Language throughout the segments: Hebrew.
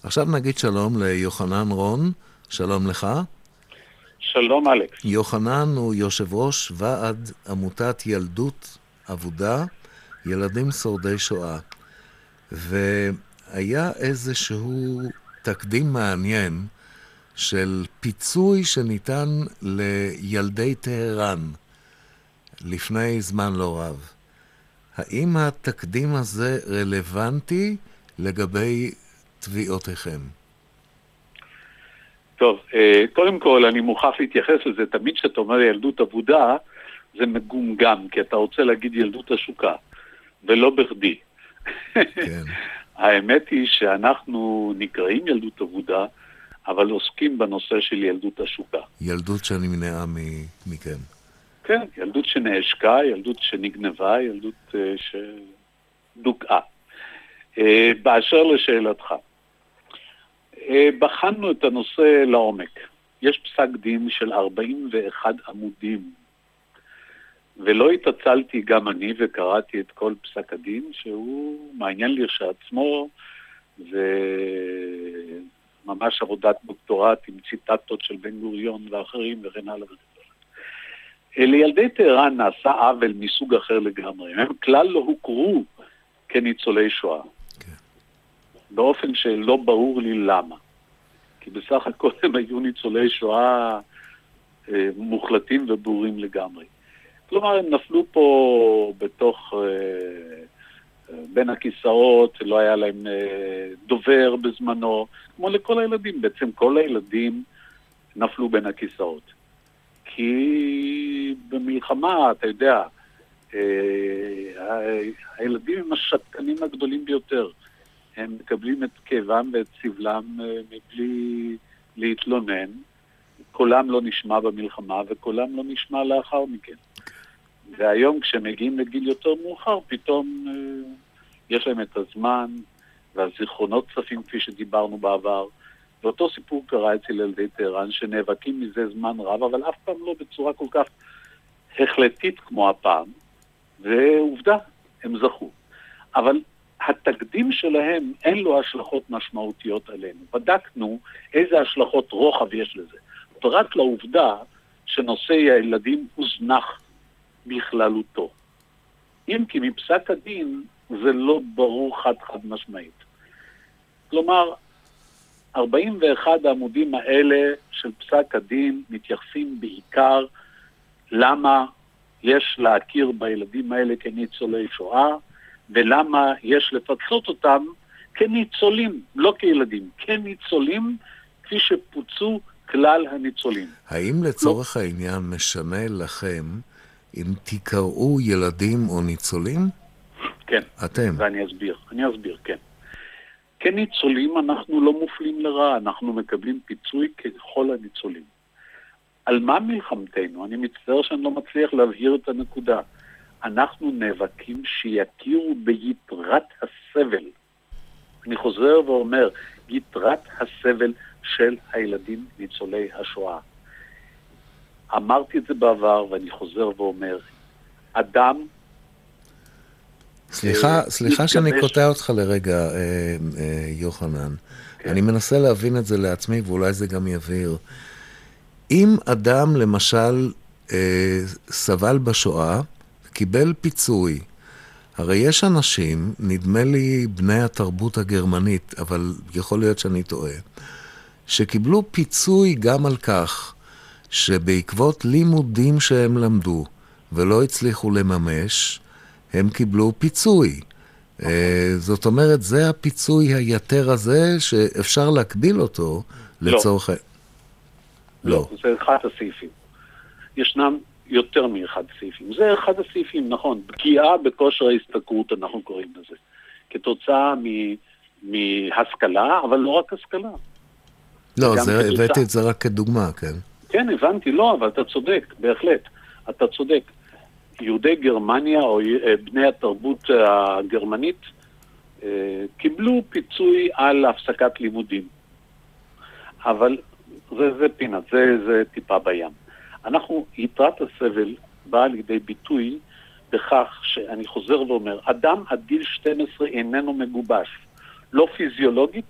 עכשיו נגיד שלום ליוחנן רון, שלום לך. שלום אלכס. יוחנן הוא יושב ראש ועד עמותת ילדות עבודה, ילדים שורדי שואה. והיה איזשהו תקדים מעניין של פיצוי שניתן לילדי טהרן לפני זמן לא רב. האם התקדים הזה רלוונטי לגבי תביעותיכם? טוב, קודם כל אני מוכרח להתייחס לזה, תמיד שאתה אומר ילדות עבודה, זה מגומגם, כי אתה רוצה להגיד ילדות השוקה, ולא בכדי. כן. האמת היא שאנחנו נקראים ילדות עבודה, אבל עוסקים בנושא של ילדות השוקה. ילדות שאני מנעה מכם. כן, ילדות שנעשקה, ילדות שנגנבה, ילדות שדוקעה. באשר לשאלתך, בחנו את הנושא לעומק. יש פסק דין של 41 עמודים, ולא התעצלתי גם אני וקראתי את כל פסק הדין, שהוא מעניין לי שעצמו, וממש עבודת דוקטורט עם ציטטות של בן גוריון ואחרים וכן הלאה. לילדי טהרן נעשה עוול מסוג אחר לגמרי. הם כלל לא הוכרו כניצולי שואה. באופן שלא ברור לי למה. כי בסך הכל הם היו ניצולי שואה מוחלטים וברורים לגמרי. כלומר, הם נפלו פה בתוך, בין הכיסאות, לא היה להם דובר בזמנו, כמו לכל הילדים. בעצם כל הילדים נפלו בין הכיסאות. כי במלחמה, אתה יודע, הילדים הם השתקנים הגדולים ביותר. הם מקבלים את כאבם ואת סבלם מבלי להתלונן. קולם לא נשמע במלחמה וקולם לא נשמע לאחר מכן. והיום כשמגיעים לגיל יותר מאוחר, פתאום יש להם את הזמן והזיכרונות צפים כפי שדיברנו בעבר. ואותו סיפור קרה אצל ילדי טהרן שנאבקים מזה זמן רב, אבל אף פעם לא בצורה כל כך החלטית כמו הפעם. ועובדה, הם זכו. אבל התקדים שלהם אין לו השלכות משמעותיות עלינו. בדקנו איזה השלכות רוחב יש לזה. רק לעובדה שנושא הילדים הוזנח בכללותו. אם כי מפסק הדין זה לא ברור חד משמעית. כלומר, 41 העמודים האלה של פסק הדין מתייחסים בעיקר למה יש להכיר בילדים האלה כניצולי שואה, ולמה יש לפצות אותם כניצולים, לא כילדים, כניצולים כפי שפוצו כלל הניצולים. האם לצורך העניין משנה לכם אם תקראו ילדים או ניצולים? כן. אתם. ואני אסביר, כן. כניצולים אנחנו לא מופלים לרעה, אנחנו מקבלים פיצוי ככל הניצולים. על מה מלחמתנו? אני מצטער שאני לא מצליח להבהיר את הנקודה. אנחנו נאבקים שיכירו ביתרת הסבל. אני חוזר ואומר, יתרת הסבל של הילדים ניצולי השואה. אמרתי את זה בעבר ואני חוזר ואומר, אדם... סליחה שאני קוטע אותך לרגע, יוחנן. כן. אני מנסה להבין את זה לעצמי ואולי זה גם יבהיר. אם אדם למשל סבל בשואה, קיבל פיצוי, הרי יש אנשים, נדמה לי בני התרבות הגרמנית, אבל יכול להיות שאני טועה, שקיבלו פיצוי גם על כך שבעקבות לימודים שהם למדו ולא הצליחו לממש, הם קיבלו פיצוי. זאת אומרת, זה הפיצוי היתר הזה שאפשר להקביל אותו לצורך... לא, זה אחד הסעיפים. ישנם יותר מאחד סעיפים. זה אחד הסעיפים, נכון. פגיעה בכושר ההשתכרות, אנחנו קוראים לזה. כתוצאה מהשכלה, אבל לא רק השכלה. לא, הבאתי את זה רק כדוגמה, כן? כן, הבנתי, לא, אבל אתה צודק, בהחלט. אתה צודק. יהודי גרמניה, או בני התרבות הגרמנית, קיבלו פיצוי על הפסקת לימודים. אבל זה פינת, זה טיפה בים. יתרת הסבל באה לידי ביטוי בכך שאני חוזר ואומר, אדם עד גיל 12 איננו מגובש, לא פיזיולוגית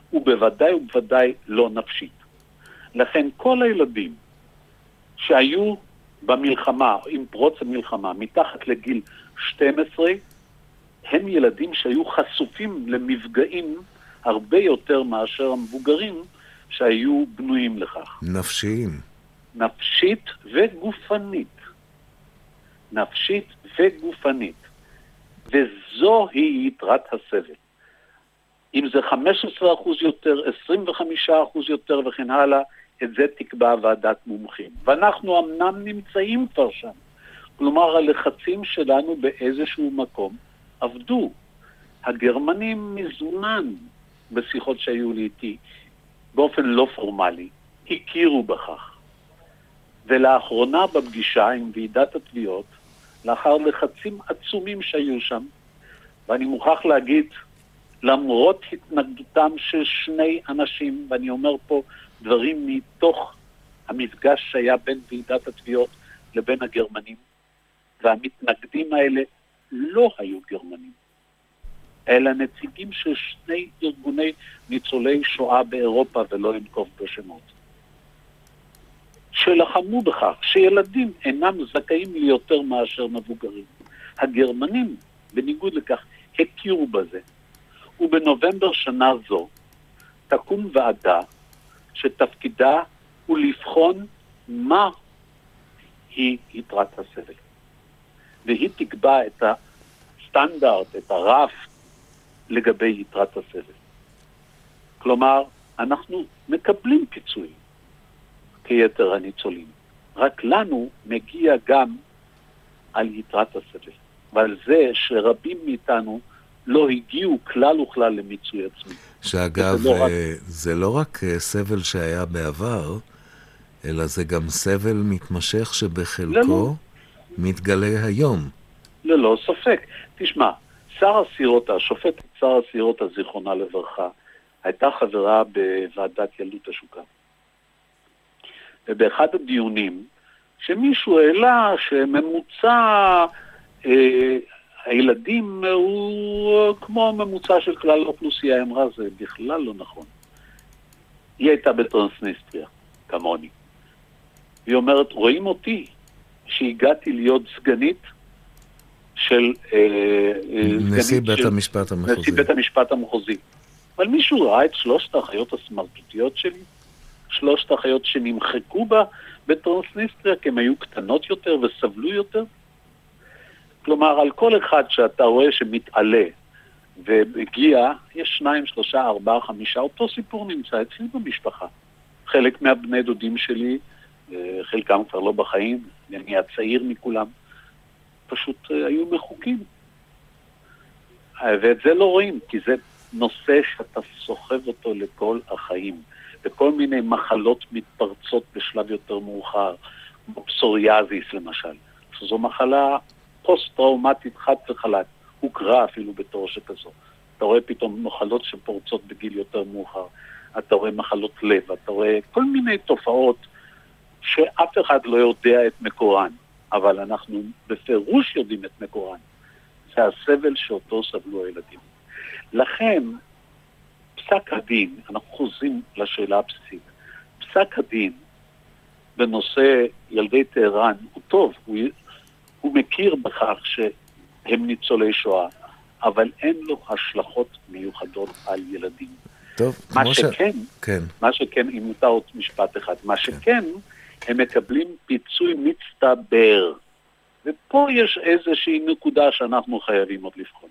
ובוודאי ובוודאי לא נפשית. לכן כל הילדים שהיו במלחמה, עם פרוץ המלחמה, מתחת לגיל 12, הם ילדים שהיו חשופים למפגעים הרבה יותר מאשר המבוגרים שהיו בנויים לכך. נפשיים. נפשית וגופנית. נפשית וגופנית. וזוהי יתרת הסבל. אם זה 15% יותר, 25% יותר וכן הלאה, את זה תקבע ועדת מומחים. ואנחנו אמנם נמצאים כבר שם. כלומר, הלחצים שלנו באיזשהו מקום עבדו. הגרמנים מזמן, בשיחות שהיו לי איתי, באופן לא פורמלי, הכירו בכך. ולאחרונה בפגישה עם ועידת התביעות, לאחר לחצים עצומים שהיו שם, ואני מוכרח להגיד, למרות התנגדותם של שני אנשים, ואני אומר פה דברים מתוך המפגש שהיה בין ועידת התביעות לבין הגרמנים, והמתנגדים האלה לא היו גרמנים, אלא נציגים של שני ארגוני ניצולי שואה באירופה, ולא אנקוב בשמות, שלחמו בכך שילדים אינם זכאים ליותר מאשר מבוגרים. הגרמנים, בניגוד לכך, הכירו בזה. ובנובמבר שנה זו תקום ועדה שתפקידה הוא לבחון מה היא יתרת הסבל. והיא תקבע את הסטנדרט, את הרף לגבי יתרת הסבל. כלומר, אנחנו מקבלים פיצוי כיתר הניצולים. רק לנו מגיע גם על יתרת הסבל. ועל זה שרבים מאיתנו לא הגיעו כלל וכלל למיצוי עצמי. שאגב, זה לא רק סבל שהיה בעבר, אלא זה גם סבל מתמשך שבחלקו מתגלה היום. ללא ספק. תשמע, השופטת שר הסירות הזיכרונה לברכה, הייתה חברה בוועדת ילדות השוקה. ובאחד הדיונים, שמישהו העלה שממוצע הילדים הוא כמו ממוצע של כלל האוכלוסייה, אמרה, זה בכלל לא נכון. היא הייתה בטרנסניסטריה, כמוני. היא אומרת, רואים אותי שהגעתי להיות סגנית של נשיא בית המשפט המחוזי. נשיא בית המשפט המחוזי. אבל מישהו ראה את 3 האחיות הסמרטוטיות שלי? 3 האחיות שנמחקו בה בטרנסניסטריה, כי הן היו קטנות יותר וסבלו יותר? כלומר, על כל אחד שאתה רואה שמתעלה ומגיע, יש 2, 3, 4, 5, אותו סיפור נמצא אצלי במשפחה. חלק מהבני דודים שלי, חלקם כבר לא בחיים, אני הצעיר מכולם, פשוט היו מחוקים. ואת זה לא רואים, כי זה נושא שאתה סוחב אותו לכל החיים. וכל מיני מחלות מתפרצות בשלב יותר מאוחר, כמו פסוריאזיס למשל. שזו מחלה פוסט-טראומטית חד וחלק, הוכרה אפילו בתור שכזו. אתה רואה פתאום מחלות שפורצות בגיל יותר מאוחר, אתה רואה מחלות לב, אתה רואה כל מיני תופעות שאף אחד לא יודע את מקורן, אבל אנחנו בפירוש יודעים את מקורן. זה הסבל שאותו סבלו הילדים. לכן, פסק הדין, אנחנו חוזרים לשאלה הבסיסית, פסק הדין בנושא ילדי טהרן הוא טוב, הוא מכיר בכך שהם ניצולי שואה, אבל אין לו השלכות מיוחדות על ילדים. טוב, מה שכן, אם מותר עוד משפט אחד, מה שכן, הם מקבלים פיצוי מצטבר. ופה יש איזושהי נקודה שאנחנו חייבים עוד לבחון.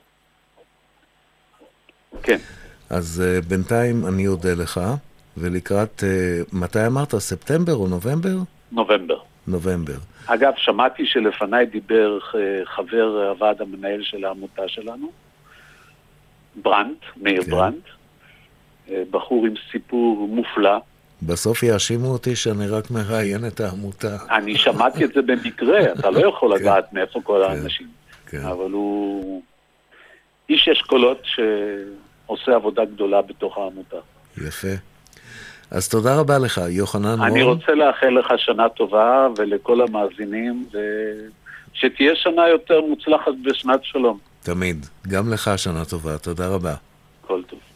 כן. אז בינתיים אני אודה לך, ולקראת, מתי אמרת? ספטמבר או נובמבר? נובמבר. אגב, שמעתי שלפניי דיבר חבר הוועד המנהל של העמותה שלנו, מאיר ברנט, בחור עם סיפור מופלא. בסוף יאשימו אותי שאני רק מראיין את העמותה. אני שמעתי את זה במקרה, אתה לא יכול לדעת מאיפה כל האנשים. אבל הוא איש אשכולות שעושה עבודה גדולה בתוך העמותה. יפה. אז תודה רבה לך, יוחנן רון. אני רוצה לאחל לך שנה טובה, ולכל המאזינים, שתהיה שנה יותר מוצלחת בשנת שלום. תמיד. גם לך שנה טובה. תודה רבה. כל טוב.